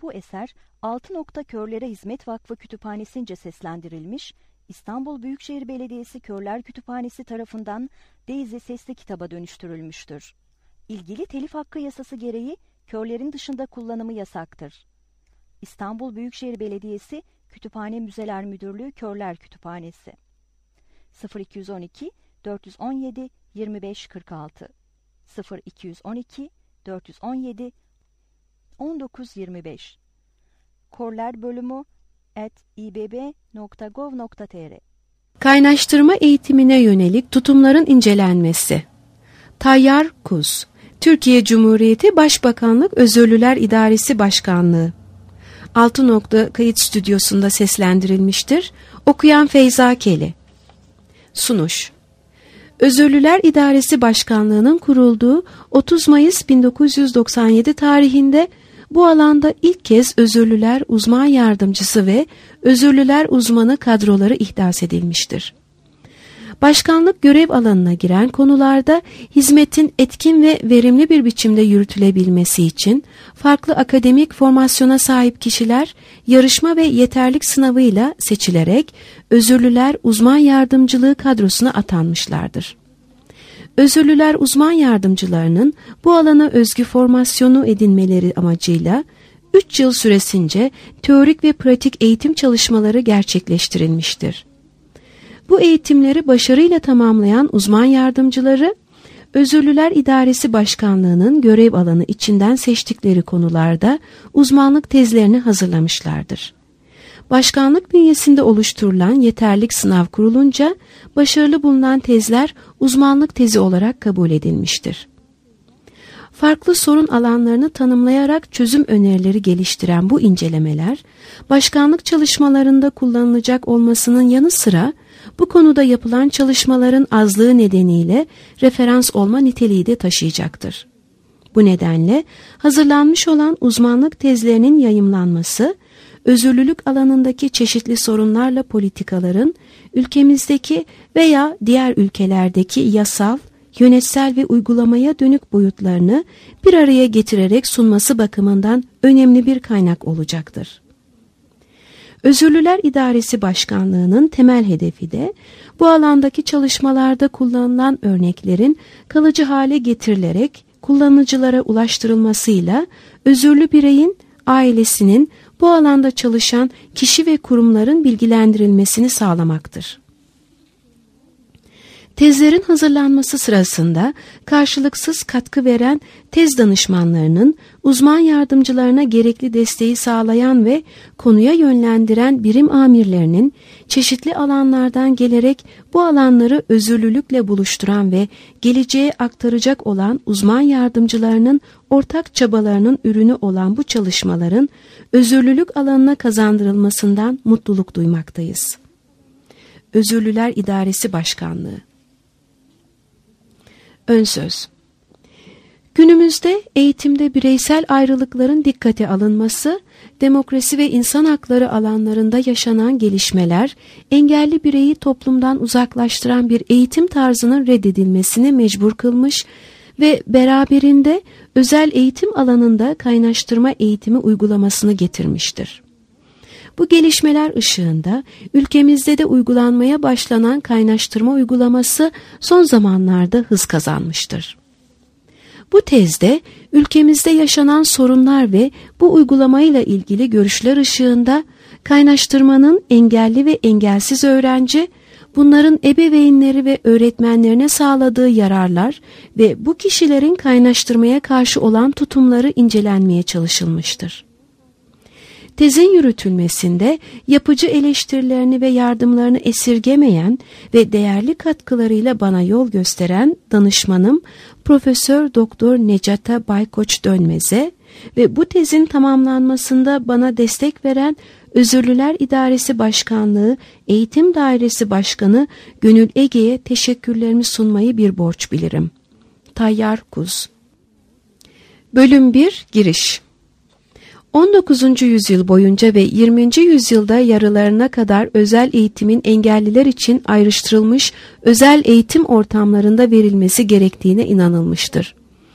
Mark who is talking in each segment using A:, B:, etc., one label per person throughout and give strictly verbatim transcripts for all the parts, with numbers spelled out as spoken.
A: Bu eser Altı Nokta Körlere Hizmet Vakfı Kütüphanesi'nce seslendirilmiş, İstanbul Büyükşehir Belediyesi Körler Kütüphanesi tarafından Daisy sesli kitaba dönüştürülmüştür. İlgili telif hakkı yasası gereği körlerin dışında kullanımı yasaktır. İstanbul Büyükşehir Belediyesi Kütüphane Müzeler Müdürlüğü Körler Kütüphanesi sıfır iki on iki dört on yedi yirmi beş kırk altı sıfır iki on iki dört on yedi on dokuz yirmi beş Körler bölümü at i b b nokta gov nokta t r
B: Kaynaştırma eğitimine yönelik tutumların incelenmesi. Tayyar Kuz, Türkiye Cumhuriyeti Başbakanlık Özürlüler İdaresi Başkanlığı. Altı Nokta Kayıt Stüdyosu'nda seslendirilmiştir. Okuyan Feyza Keli. Sunuş. Özürlüler İdaresi Başkanlığı'nın kurulduğu otuz Mayıs bin dokuz yüz doksan yedi tarihinde bu alanda ilk kez özürlüler uzman yardımcısı ve özürlüler uzmanı kadroları ihdas edilmiştir. Başkanlık görev alanına giren konularda hizmetin etkin ve verimli bir biçimde yürütülebilmesi için farklı akademik formasyona sahip kişiler yarışma ve yeterlik sınavıyla seçilerek özürlüler uzman yardımcılığı kadrosuna atanmışlardır. Özürlüler uzman yardımcılarının bu alana özgü formasyonu edinmeleri amacıyla üç yıl süresince teorik ve pratik eğitim çalışmaları gerçekleştirilmiştir. Bu eğitimleri başarıyla tamamlayan uzman yardımcıları, Özürlüler İdaresi Başkanlığı'nın görev alanı içinden seçtikleri konularda uzmanlık tezlerini hazırlamışlardır. Başkanlık bünyesinde oluşturulan yeterlik sınav kurulunca başarılı bulunan tezler uzmanlık tezi olarak kabul edilmiştir. Farklı sorun alanlarını tanımlayarak çözüm önerileri geliştiren bu incelemeler, başkanlık çalışmalarında kullanılacak olmasının yanı sıra bu konuda yapılan çalışmaların azlığı nedeniyle referans olma niteliği de taşıyacaktır. Bu nedenle hazırlanmış olan uzmanlık tezlerinin yayımlanması, özürlülük alanındaki çeşitli sorunlarla politikaların ülkemizdeki veya diğer ülkelerdeki yasal, yönetsel ve uygulamaya dönük boyutlarını bir araya getirerek sunması bakımından önemli bir kaynak olacaktır. Özürlüler İdaresi Başkanlığı'nın temel hedefi de bu alandaki çalışmalarda kullanılan örneklerin kalıcı hale getirilerek kullanıcılara ulaştırılmasıyla özürlü bireyin, ailesinin, bu alanda çalışan kişi ve kurumların bilgilendirilmesini sağlamaktır. Tezlerin hazırlanması sırasında karşılıksız katkı veren tez danışmanlarının uzman yardımcılarına gerekli desteği sağlayan ve konuya yönlendiren birim amirlerinin çeşitli alanlardan gelerek bu alanları özürlülükle buluşturan ve geleceğe aktaracak olan uzman yardımcılarının ortak çabalarının ürünü olan bu çalışmaların özürlülük alanına kazandırılmasından mutluluk duymaktayız. Özürlüler İdaresi Başkanlığı. Önsöz. Günümüzde eğitimde bireysel ayrılıkların dikkate alınması, demokrasi ve insan hakları alanlarında yaşanan gelişmeler, engelli bireyi toplumdan uzaklaştıran bir eğitim tarzının reddedilmesine mecbur kılmış ve beraberinde özel eğitim alanında kaynaştırma eğitimi uygulamasını getirmiştir. Bu gelişmeler ışığında ülkemizde de uygulanmaya başlanan kaynaştırma uygulaması son zamanlarda hız kazanmıştır. Bu tezde ülkemizde yaşanan sorunlar ve bu uygulamayla ilgili görüşler ışığında kaynaştırmanın engelli ve engelsiz öğrenci, bunların ebeveynleri ve öğretmenlerine sağladığı yararlar ve bu kişilerin kaynaştırmaya karşı olan tutumları incelenmeye çalışılmıştır. Tezin yürütülmesinde yapıcı eleştirilerini ve yardımlarını esirgemeyen ve değerli katkılarıyla bana yol gösteren danışmanım Profesör Doktor Necata Baykoç Dönmez'e ve bu tezin tamamlanmasında bana destek veren Özürlüler İdaresi Başkanlığı Eğitim Dairesi Başkanı Gönül Ege'ye teşekkürlerimi sunmayı bir borç bilirim. Tayyar Kuz. Bölüm bir. Giriş. on dokuzuncu yüzyıl boyunca ve yirminci yüzyılda yarılarına kadar özel eğitimin engelliler için ayrıştırılmış özel eğitim ortamlarında verilmesi gerektiğine inanılmıştır.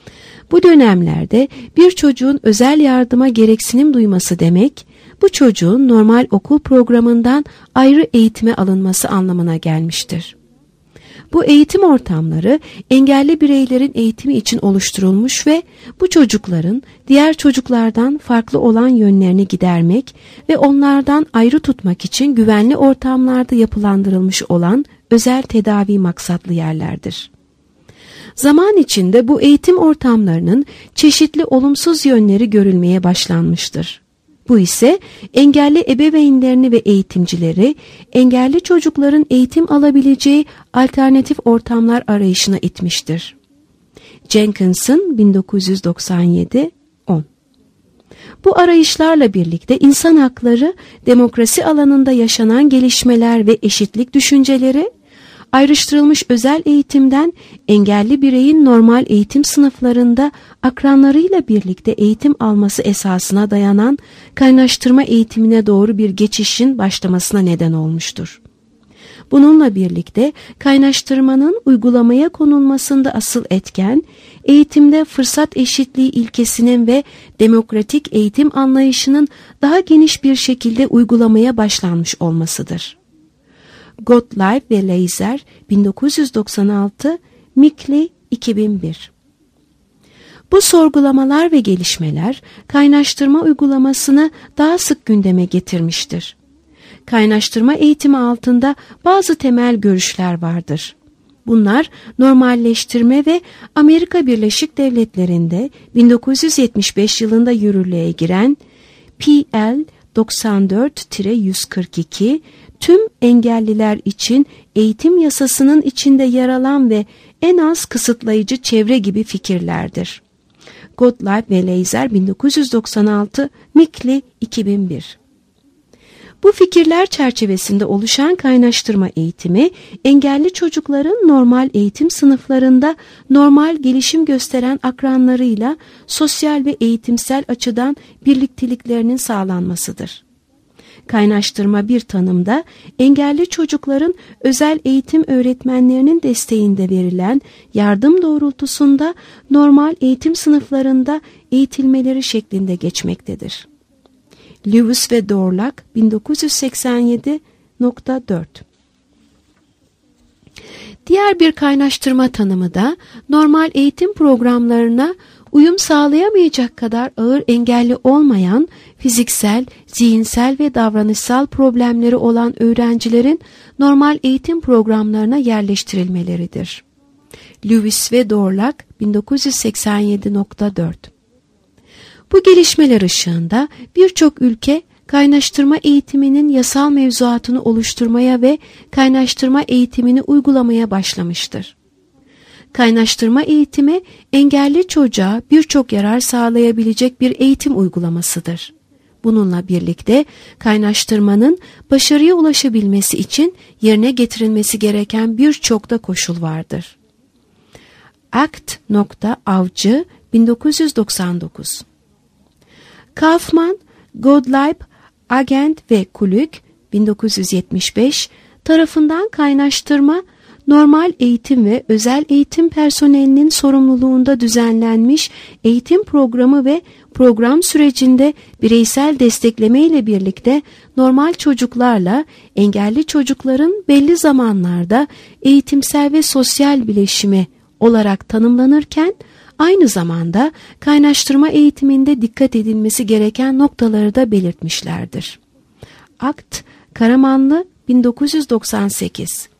B: Bu dönemlerde bir çocuğun özel yardıma gereksinim duyması demek, bu çocuğun normal okul programından ayrı eğitime alınması anlamına gelmiştir. Bu eğitim ortamları engelli bireylerin eğitimi için oluşturulmuş ve bu çocukların diğer çocuklardan farklı olan yönlerini gidermek ve onlardan ayrı tutmak için güvenli ortamlarda yapılandırılmış olan özel tedavi maksatlı yerlerdir. Zaman içinde bu eğitim ortamlarının çeşitli olumsuz yönleri görülmeye başlanmıştır. Bu ise engelli ebeveynlerini ve eğitimcileri engelli çocukların eğitim alabileceği alternatif ortamlar arayışına itmiştir. Jenkinson bin dokuz yüz doksan yedi on. Bu arayışlarla birlikte insan hakları, demokrasi alanında yaşanan gelişmeler ve eşitlik düşünceleri, ayrıştırılmış özel eğitimden engelli bireyin normal eğitim sınıflarında akranlarıyla birlikte eğitim alması esasına dayanan kaynaştırma eğitimine doğru bir geçişin başlamasına neden olmuştur. Bununla birlikte kaynaştırmanın uygulamaya konulmasında asıl etken, eğitimde fırsat eşitliği ilkesinin ve demokratik eğitim anlayışının daha geniş bir şekilde uygulamaya başlanmış olmasıdır. Gottlieb ve Leiser bin dokuz yüz doksan altı, Mickley iki bin bir. Bu sorgulamalar ve gelişmeler kaynaştırma uygulamasını daha sık gündeme getirmiştir. Kaynaştırma eğitimi altında bazı temel görüşler vardır. Bunlar normalleştirme ve Amerika Birleşik Devletleri'nde bin dokuz yüz yetmiş beş yılında yürürlüğe giren P L doksan dört yüz kırk iki tüm engelliler için eğitim yasasının içinde yer alan ve en az kısıtlayıcı çevre gibi fikirlerdir. Gottlieb ve Leiser bin dokuz yüz doksan altı, Mickley iki bin bir. Bu fikirler çerçevesinde oluşan kaynaştırma eğitimi, engelli çocukların normal eğitim sınıflarında normal gelişim gösteren akranlarıyla sosyal ve eğitimsel açıdan birlikteliklerinin sağlanmasıdır. Kaynaştırma bir tanımda, engelli çocukların özel eğitim öğretmenlerinin desteğinde verilen yardım doğrultusunda normal eğitim sınıflarında eğitilmeleri şeklinde geçmektedir. Lewis ve Dorlack bin dokuz yüz seksen yedi nokta dört. Diğer bir kaynaştırma tanımı da normal eğitim programlarına uyum sağlayamayacak kadar ağır engelli olmayan, fiziksel, zihinsel ve davranışsal problemleri olan öğrencilerin normal eğitim programlarına yerleştirilmeleridir. Lewis ve Dorlack bin dokuz yüz seksen yedi nokta dört. Bu gelişmeler ışığında birçok ülke kaynaştırma eğitiminin yasal mevzuatını oluşturmaya ve kaynaştırma eğitimini uygulamaya başlamıştır. Kaynaştırma eğitimi engelli çocuğa birçok yarar sağlayabilecek bir eğitim uygulamasıdır. Bununla birlikte kaynaştırmanın başarıya ulaşabilmesi için yerine getirilmesi gereken birçok da koşul vardır. Act Avcı bin dokuz yüz doksan dokuz. Kaufman, Gottlieb, Agent ve Kulük bin dokuz yüz yetmiş beş tarafından kaynaştırma, normal eğitim ve özel eğitim personelinin sorumluluğunda düzenlenmiş eğitim programı ve program sürecinde bireysel destekleme ile birlikte normal çocuklarla engelli çocukların belli zamanlarda eğitimsel ve sosyal bileşimi olarak tanımlanırken, aynı zamanda kaynaştırma eğitiminde dikkat edilmesi gereken noktaları da belirtmişlerdir. Akt Karamanlı bin dokuz yüz doksan sekiz.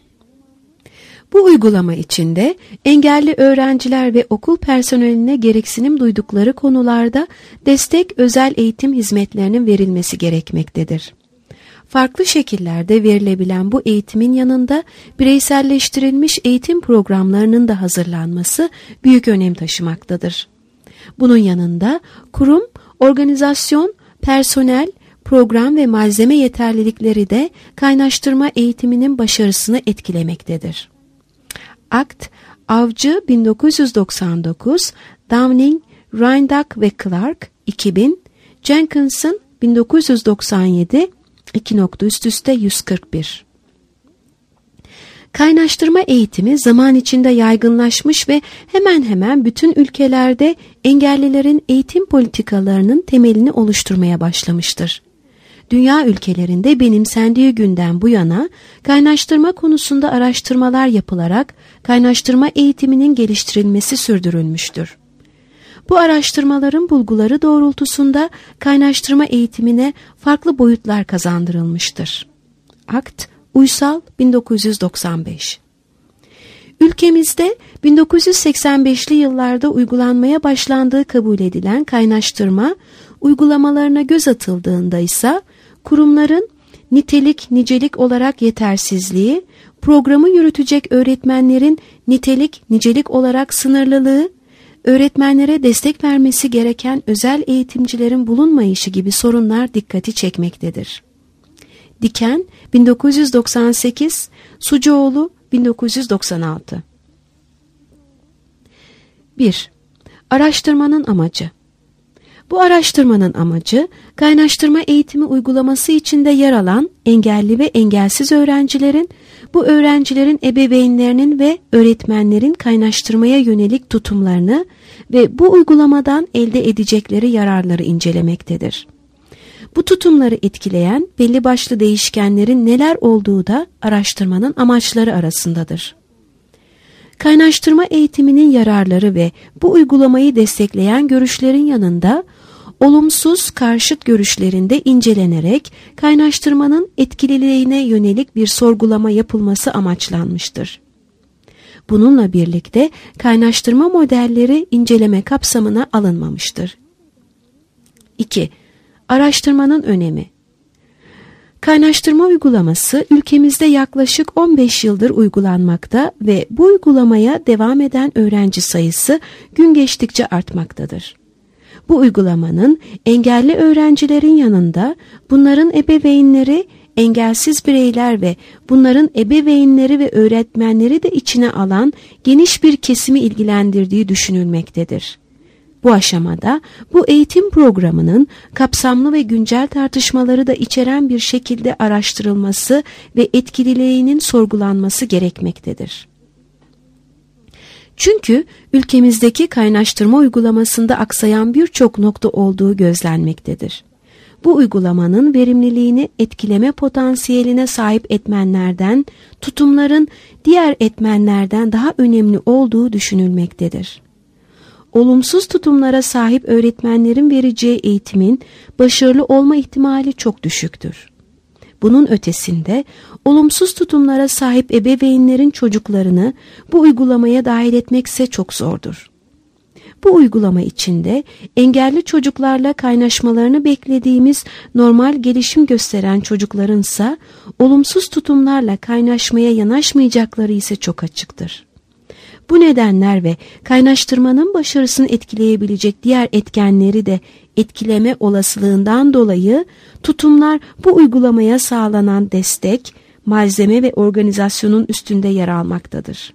B: Bu uygulama içinde engelli öğrenciler ve okul personeline gereksinim duydukları konularda destek özel eğitim hizmetlerinin verilmesi gerekmektedir. Farklı şekillerde verilebilen bu eğitimin yanında bireyselleştirilmiş eğitim programlarının da hazırlanması büyük önem taşımaktadır. Bunun yanında kurum, organizasyon, personel, program ve malzeme yeterlilikleri de kaynaştırma eğitiminin başarısını etkilemektedir. Akt Avcı bin dokuz yüz doksan dokuz, Downing, Reinduck ve Clark iki bin, Jenkinson bin dokuz yüz doksan yedi, iki nokta üst üste yüz kırk bir. Kaynaştırma eğitimi zaman içinde yaygınlaşmış ve hemen hemen bütün ülkelerde engellilerin eğitim politikalarının temelini oluşturmaya başlamıştır. Dünya ülkelerinde benimsendiği günden bu yana kaynaştırma konusunda araştırmalar yapılarak kaynaştırma eğitiminin geliştirilmesi sürdürülmüştür. Bu araştırmaların bulguları doğrultusunda kaynaştırma eğitimine farklı boyutlar kazandırılmıştır. Akt Uysal bin dokuz yüz doksan beş. Ülkemizde bin dokuz yüz seksen beşli yıllarda uygulanmaya başlandığı kabul edilen kaynaştırma uygulamalarına göz atıldığında ise kurumların nitelik nicelik olarak yetersizliği, programı yürütecek öğretmenlerin nitelik nicelik olarak sınırlılığı, öğretmenlere destek vermesi gereken özel eğitimcilerin bulunmayışı gibi sorunlar dikkati çekmektedir. Diken bin dokuz yüz doksan sekiz, Sucuoğlu bin dokuz yüz doksan altı. bir. Araştırmanın amacı. Bu araştırmanın amacı, kaynaştırma eğitimi uygulaması içinde yer alan engelli ve engelsiz öğrencilerin, bu öğrencilerin ebeveynlerinin ve öğretmenlerin kaynaştırmaya yönelik tutumlarını ve bu uygulamadan elde edecekleri yararları incelemektedir. Bu tutumları etkileyen belli başlı değişkenlerin neler olduğu da araştırmanın amaçları arasındadır. Kaynaştırma eğitiminin yararları ve bu uygulamayı destekleyen görüşlerin yanında olumsuz karşıt görüşlerinde incelenerek kaynaştırmanın etkililiğine yönelik bir sorgulama yapılması amaçlanmıştır. Bununla birlikte kaynaştırma modelleri inceleme kapsamına alınmamıştır. iki. Araştırmanın önemi. Kaynaştırma uygulaması ülkemizde yaklaşık on beş yıldır uygulanmakta ve bu uygulamaya devam eden öğrenci sayısı gün geçtikçe artmaktadır. Bu uygulamanın engelli öğrencilerin yanında bunların ebeveynleri, engelsiz bireyler ve bunların ebeveynleri ve öğretmenleri de içine alan geniş bir kesimi ilgilendirdiği düşünülmektedir. Bu aşamada bu eğitim programının kapsamlı ve güncel tartışmaları da içeren bir şekilde araştırılması ve etkililiğinin sorgulanması gerekmektedir. Çünkü ülkemizdeki kaynaştırma uygulamasında aksayan birçok nokta olduğu gözlenmektedir. Bu uygulamanın verimliliğini etkileme potansiyeline sahip etmenlerden, tutumların diğer etmenlerden daha önemli olduğu düşünülmektedir. Olumsuz tutumlara sahip öğretmenlerin vereceği eğitimin başarılı olma ihtimali çok düşüktür. Bunun ötesinde olumsuz tutumlara sahip ebeveynlerin çocuklarını bu uygulamaya dahil etmekse çok zordur. Bu uygulama içinde engelli çocuklarla kaynaşmalarını beklediğimiz normal gelişim gösteren çocuklarınsa olumsuz tutumlarla kaynaşmaya yanaşmayacakları ise çok açıktır. Bu nedenler ve kaynaştırmanın başarısını etkileyebilecek diğer etkenleri de etkileme olasılığından dolayı tutumlar bu uygulamaya sağlanan destek, malzeme ve organizasyonun üstünde yer almaktadır.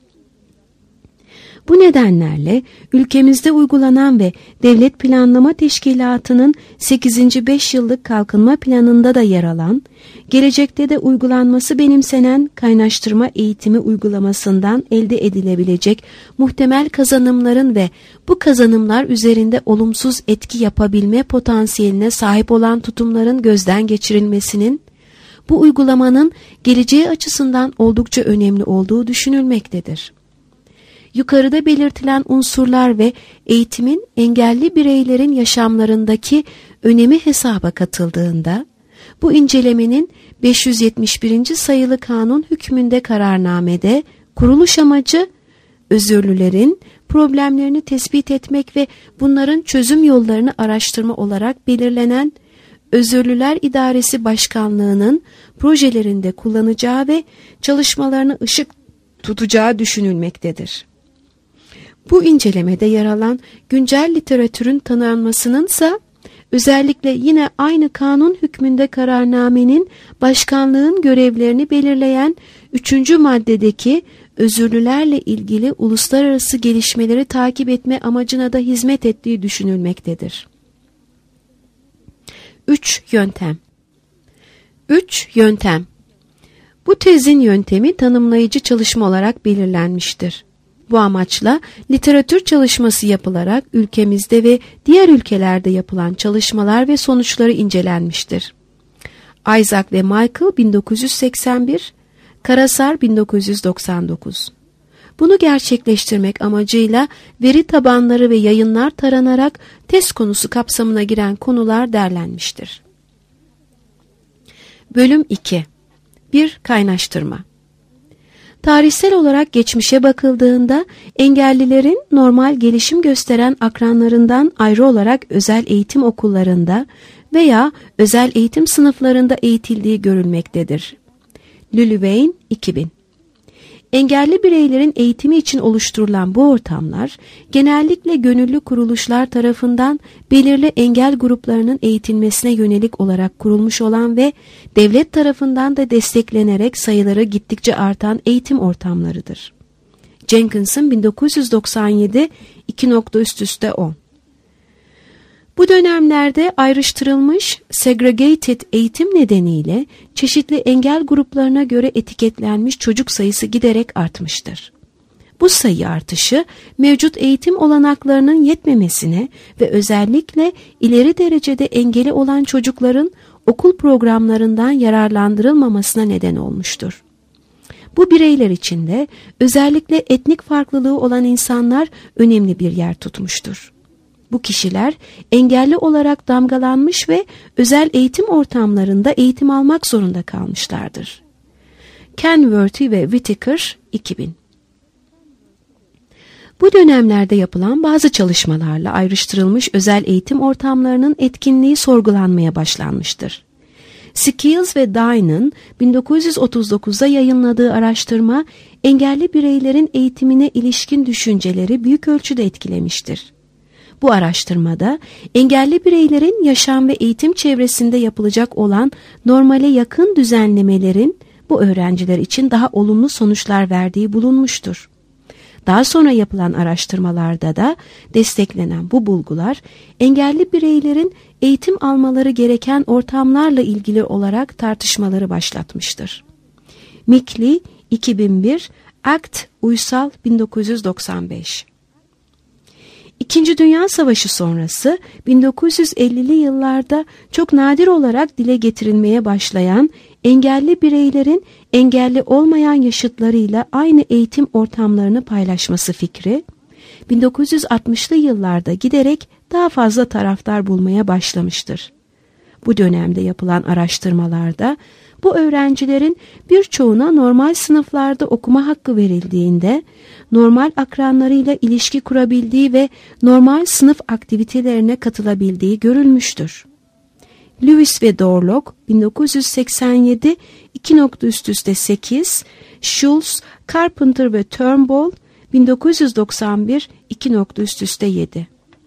B: Bu nedenlerle ülkemizde uygulanan ve Devlet Planlama Teşkilatı'nın sekizinci beş yıllık kalkınma planında da yer alan, gelecekte de uygulanması benimsenen kaynaştırma eğitimi uygulamasından elde edilebilecek muhtemel kazanımların ve bu kazanımlar üzerinde olumsuz etki yapabilme potansiyeline sahip olan tutumların gözden geçirilmesinin, bu uygulamanın geleceği açısından oldukça önemli olduğu düşünülmektedir. Yukarıda belirtilen unsurlar ve eğitimin engelli bireylerin yaşamlarındaki önemi hesaba katıldığında, bu incelemenin beş yüz yetmiş birinci sayılı kanun hükmünde kararnamede kuruluş amacı, özürlülerin problemlerini tespit etmek ve bunların çözüm yollarını araştırma olarak belirlenen Özürlüler İdaresi Başkanlığı'nın projelerinde kullanacağı ve çalışmalarını ışık tutacağı düşünülmektedir. Bu incelemede yer alan güncel literatürün tanınmasınınsa özellikle yine aynı kanun hükmünde kararnamenin başkanlığın görevlerini belirleyen üçüncü maddedeki özürlülerle ilgili uluslararası gelişmeleri takip etme amacına da hizmet ettiği düşünülmektedir. üç Yöntem üç Yöntem Bu tezin yöntemi tanımlayıcı çalışma olarak belirlenmiştir. Bu amaçla literatür çalışması yapılarak ülkemizde ve diğer ülkelerde yapılan çalışmalar ve sonuçları incelenmiştir. Isaac ve Michael bin dokuz yüz seksen bir, Karasar bin dokuz yüz doksan dokuz. Bunu gerçekleştirmek amacıyla veri tabanları ve yayınlar taranarak test konusu kapsamına giren konular derlenmiştir. Bölüm iki. bir. Kaynaştırma. Tarihsel olarak geçmişe bakıldığında engellilerin normal gelişim gösteren akranlarından ayrı olarak özel eğitim okullarında veya özel eğitim sınıflarında eğitildiği görülmektedir. Lülevein iki bin. Engelli bireylerin eğitimi için oluşturulan bu ortamlar genellikle gönüllü kuruluşlar tarafından belirli engel gruplarının eğitilmesine yönelik olarak kurulmuş olan ve devlet tarafından da desteklenerek sayıları gittikçe artan eğitim ortamlarıdır. Jenkinson bin dokuz yüz doksan yedi iki nokta üst üste on. Bu dönemlerde ayrıştırılmış segregated eğitim nedeniyle çeşitli engel gruplarına göre etiketlenmiş çocuk sayısı giderek artmıştır. Bu sayı artışı mevcut eğitim olanaklarının yetmemesine ve özellikle ileri derecede engeli olan çocukların okul programlarından yararlandırılmamasına neden olmuştur. Bu bireyler içinde özellikle etnik farklılığı olan insanlar önemli bir yer tutmuştur. Bu kişiler engelli olarak damgalanmış ve özel eğitim ortamlarında eğitim almak zorunda kalmışlardır. Kenworthy ve Whittaker iki bin. Bu dönemlerde yapılan bazı çalışmalarla ayrıştırılmış özel eğitim ortamlarının etkinliği sorgulanmaya başlanmıştır. Skills ve Dyne'ın bin dokuz yüz otuz dokuzda yayınladığı araştırma engelli bireylerin eğitimine ilişkin düşünceleri büyük ölçüde etkilemiştir. Bu araştırmada engelli bireylerin yaşam ve eğitim çevresinde yapılacak olan normale yakın düzenlemelerin bu öğrenciler için daha olumlu sonuçlar verdiği bulunmuştur. Daha sonra yapılan araştırmalarda da desteklenen bu bulgular engelli bireylerin eğitim almaları gereken ortamlarla ilgili olarak tartışmaları başlatmıştır. Mickley iki bin bir, Act Uysal bin dokuz yüz doksan beş. İkinci Dünya Savaşı sonrası bin dokuz yüz ellili yıllarda çok nadir olarak dile getirilmeye başlayan engelli bireylerin engelli olmayan yaşıtlarıyla aynı eğitim ortamlarını paylaşması fikri, bin dokuz yüz altmışlı yıllarda giderek daha fazla taraftar bulmaya başlamıştır. Bu dönemde yapılan araştırmalarda bu öğrencilerin birçoğuna normal sınıflarda okuma hakkı verildiğinde, normal akranlarıyla ilişki kurabildiği ve normal sınıf aktivitelerine katılabildiği görülmüştür. Lewis ve Dorlock bin dokuz yüz seksen yedi iki nokta üst üste sekiz, Schulz, Carpenter ve Turnbull bin dokuz yüz doksan bir iki nokta üst üste yedi.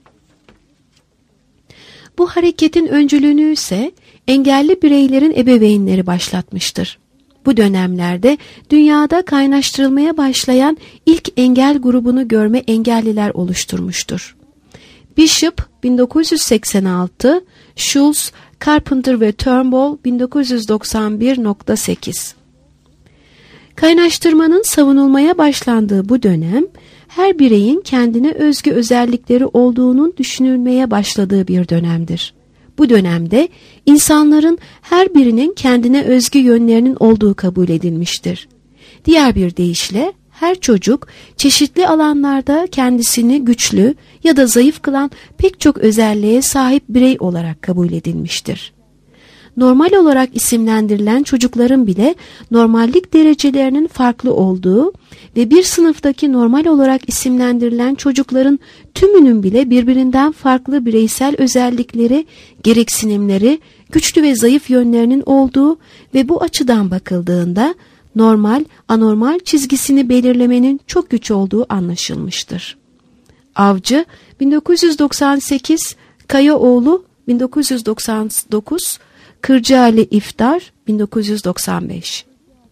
B: Bu hareketin öncülüğünü ise engelli bireylerin ebeveynleri başlatmıştır. Bu dönemlerde dünyada kaynaştırılmaya başlayan ilk engel grubunu görme engelliler oluşturmuştur. Bishop bin dokuz yüz seksen altı, Schulz, Carpenter ve Turnbull bin dokuz yüz doksan bir nokta sekiz. Kaynaştırmanın savunulmaya başlandığı bu dönem, her bireyin kendine özgü özellikleri olduğunun düşünülmeye başladığı bir dönemdir. Bu dönemde insanların her birinin kendine özgü yönlerinin olduğu kabul edilmiştir. Diğer bir deyişle her çocuk çeşitli alanlarda kendisini güçlü ya da zayıf kılan pek çok özelliğe sahip birey olarak kabul edilmiştir. Normal olarak isimlendirilen çocukların bile normallik derecelerinin farklı olduğu ve bir sınıftaki normal olarak isimlendirilen çocukların tümünün bile birbirinden farklı bireysel özellikleri, gereksinimleri, güçlü ve zayıf yönlerinin olduğu ve bu açıdan bakıldığında normal, anormal çizgisini belirlemenin çok güç olduğu anlaşılmıştır. Avcı bin dokuz yüz doksan sekiz, Kayaoğlu bin dokuz yüz doksan dokuz, Kırcaali İftar bin dokuz yüz doksan beş.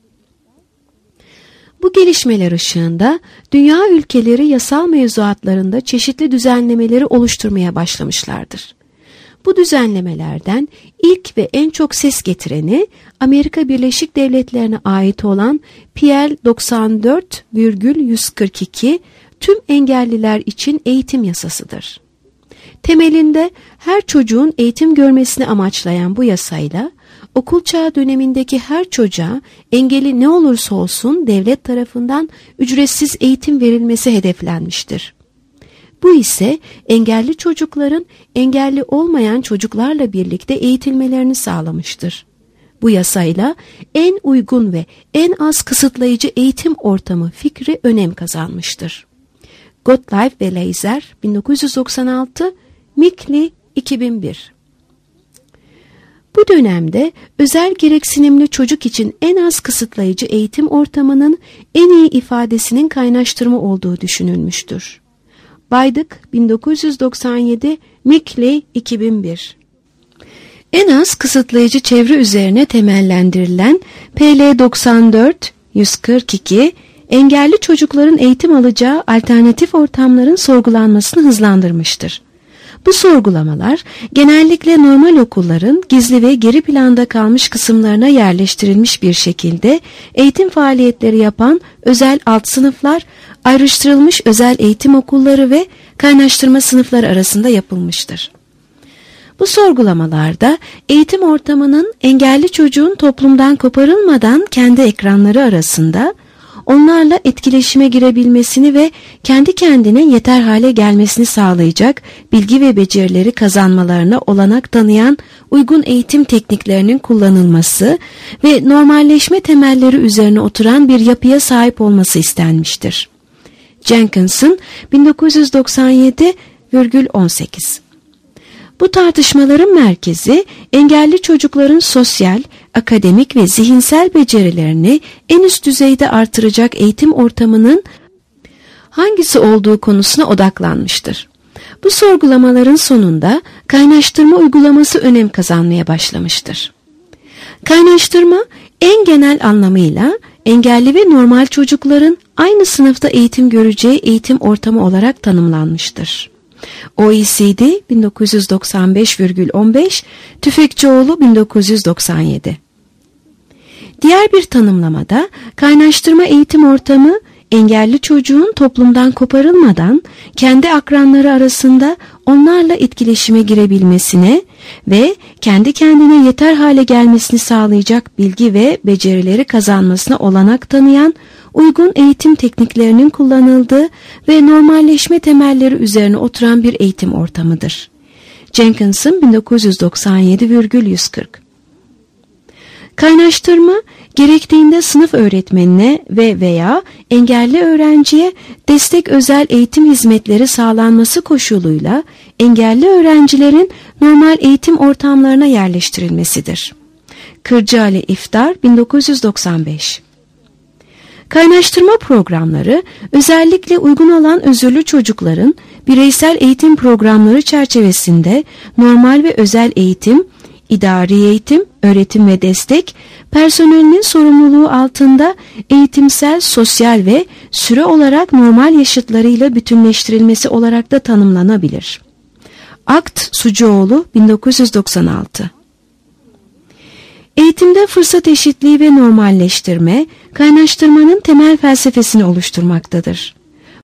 B: Bu gelişmeler ışığında dünya ülkeleri yasal mevzuatlarında çeşitli düzenlemeleri oluşturmaya başlamışlardır. Bu düzenlemelerden ilk ve en çok ses getireni Amerika Birleşik Devletleri'ne ait olan P L doksan dört virgül yüz kırk iki tüm engelliler için eğitim yasasıdır. Temelinde her çocuğun eğitim görmesini amaçlayan bu yasayla okul çağı dönemindeki her çocuğa engeli ne olursa olsun devlet tarafından ücretsiz eğitim verilmesi hedeflenmiştir. Bu ise engelli çocukların engelli olmayan çocuklarla birlikte eğitilmelerini sağlamıştır. Bu yasayla en uygun ve en az kısıtlayıcı eğitim ortamı fikri önem kazanmıştır. Gottlieb ve Leiser bin dokuz yüz doksan altı, Mikli iki bin bir. Bu dönemde özel gereksinimli çocuk için en az kısıtlayıcı eğitim ortamının en iyi ifadesinin kaynaştırma olduğu düşünülmüştür. Baydık bin dokuz yüz doksan yedi, Mikli iki bin bir. En az kısıtlayıcı çevre üzerine temellendirilen P L doksan dört yüz kırk iki, engelli çocukların eğitim alacağı alternatif ortamların sorgulanmasını hızlandırmıştır. Bu sorgulamalar genellikle normal okulların gizli ve geri planda kalmış kısımlarına yerleştirilmiş bir şekilde eğitim faaliyetleri yapan özel alt sınıflar, ayrıştırılmış özel eğitim okulları ve kaynaştırma sınıfları arasında yapılmıştır. Bu sorgulamalarda eğitim ortamının engelli çocuğun toplumdan koparılmadan kendi ekranları arasında onlarla etkileşime girebilmesini ve kendi kendine yeter hale gelmesini sağlayacak bilgi ve becerileri kazanmalarına olanak tanıyan uygun eğitim tekniklerinin kullanılması ve normalleşme temelleri üzerine oturan bir yapıya sahip olması istenmiştir. Jenkinson bin dokuz yüz doksan yedi virgül on sekiz. Bu tartışmaların merkezi engelli çocukların sosyal, akademik ve zihinsel becerilerini en üst düzeyde artıracak eğitim ortamının hangisi olduğu konusuna odaklanmıştır. Bu sorgulamaların sonunda kaynaştırma uygulaması önem kazanmaya başlamıştır. Kaynaştırma en genel anlamıyla engelli ve normal çocukların aynı sınıfta eğitim göreceği eğitim ortamı olarak tanımlanmıştır. O E C D bin dokuz yüz doksan beş virgül on beş, Tüfekçioğlu bin dokuz yüz doksan yedi. Diğer bir tanımlamada kaynaştırma eğitim ortamı engelli çocuğun toplumdan koparılmadan kendi akranları arasında onlarla etkileşime girebilmesine ve kendi kendine yeter hale gelmesini sağlayacak bilgi ve becerileri kazanmasına olanak tanıyan uygun eğitim tekniklerinin kullanıldığı ve normalleşme temelleri üzerine oturan bir eğitim ortamıdır. Jenkinson bin dokuz yüz doksan yedi virgül yüz kırk. Kaynaştırma, gerektiğinde sınıf öğretmenine ve veya engelli öğrenciye destek özel eğitim hizmetleri sağlanması koşuluyla engelli öğrencilerin normal eğitim ortamlarına yerleştirilmesidir. Kırcaali İftar bin dokuz yüz doksan beş. Kaynaştırma programları özellikle uygun olan özürlü çocukların bireysel eğitim programları çerçevesinde normal ve özel eğitim, idari eğitim, öğretim ve destek, personelinin sorumluluğu altında eğitimsel, sosyal ve süre olarak normal yaşıtlarıyla bütünleştirilmesi olarak da tanımlanabilir. Akt Sucuoğlu bin dokuz yüz doksan altı. Eğitimde fırsat eşitliği ve normalleştirme, kaynaştırmanın temel felsefesini oluşturmaktadır.